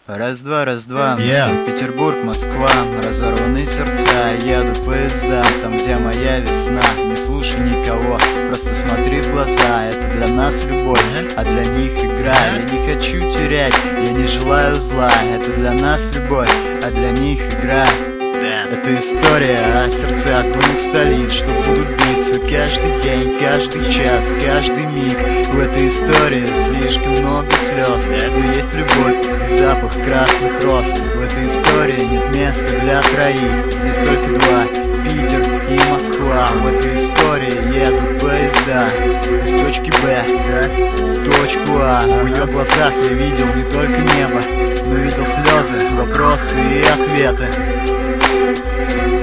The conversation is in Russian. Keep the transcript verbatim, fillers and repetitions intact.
Раз-два, раз-два, Yeah. Санкт-Петербург, Москва, разорваны сердца, едут поезда, там, где моя весна. Не слушай никого, просто смотри в глаза. Это для нас любовь, а для них игра. Я не хочу терять, я не желаю зла. Это для нас любовь, а для них игра. Это история о сердцах двух столиц, что будут биться каждый день, каждый час, каждый миг. В этой истории слишком много слез, но есть любовь и запах красных роз. В этой истории нет места для троих, здесь только два, Питер и Москва. В этой истории едут поезда из точки Б в точку А. В ее глазах я видел не только небо, но видел слезы, вопросы и ответы.